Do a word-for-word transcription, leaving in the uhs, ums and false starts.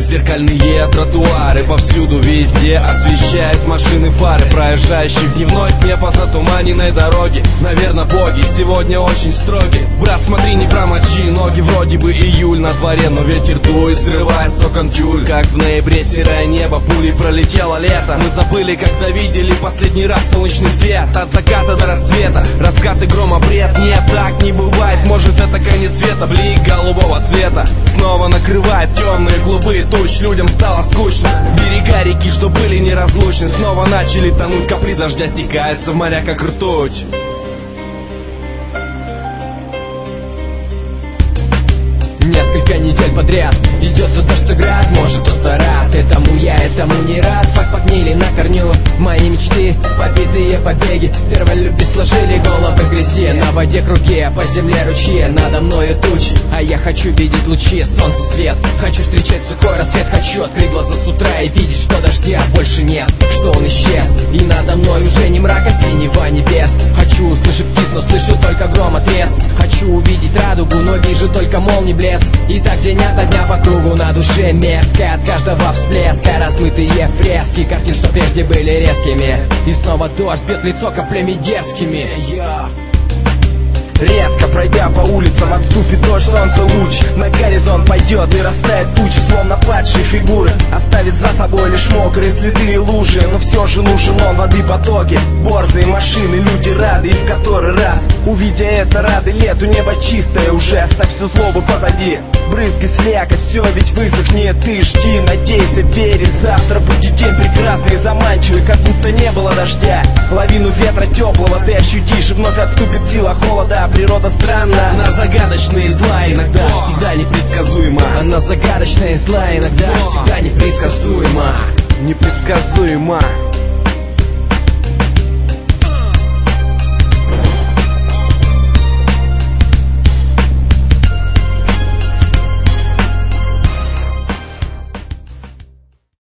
зеркальные тротуары, повсюду везде освещают машины фары, проезжающие в дневной дне по затуманенной дороге. Наверное, боги сегодня очень строги. Брат, смотри, не промочи ноги. Вроде бы июль на дворе, но ветер дует, срывая с окон тюль. Как в ноябре серое небо, пулей пролетело лето. Мы забыли, когда видели последний раз солнечный свет. От заката до рассвета, раскаты грома бред. Нет, так не бывает, может это конец света. Блик голубого цвета снова накрывает темные клубы туч. Людям стало скучно. Берега реки, что были неразлучны, снова начали тонуть. Капли дождя стекаются в моря, как ртуть. Несколько недель подряд идет туда, что град. Может, кто-то рад этому, я этому не рад. Факт погнили на корню мои мечты, побитые побеги. Первой любви сложили головы в грязи. На воде круги, а по земле ручьи. Надо мною тучи, а я хочу видеть лучи, солнце, свет. Хочу встречать сухой рассвет. Хочу открыть глаза с утра и видеть, что дождя больше нет, что он исчез. И надо мной уже не мрак, а синева небес. Хочу услышать птиц, но слышу только гром и треск. Хочу увидеть радугу, но вижу только молний блеск. И так день ото дня по кругу, на душе мерзко от каждого всплеска. Размытые фрески картин, что прежде были резкими. И снова дождь бьет лицо каплями дерзкими. Я... Резко пройдя по улицам, отступит дождь, солнце луч. На горизонт пойдет и растает тучи, словно падшие фигуры. Оставит за собой лишь мокрые следы и лужи. Но все же нужен он, воды потоки, борзые машины, люди рады. И в который раз, увидя это, рады лету. Небо чистое уже, оставь всю злобу позади. Брызги, слякоть, все ведь высохнет. Ты жди, надейся, верь. Завтра будет день прекрасный и заманчивый, как будто не было дождя. Лавину ветра теплого ты ощутишь, и вновь отступит сила холода. Природа странна, она загадочная и зла иногда, О! всегда непредсказуема. Она загадочная и зла иногда, О! всегда непредсказуема. Непредсказуема.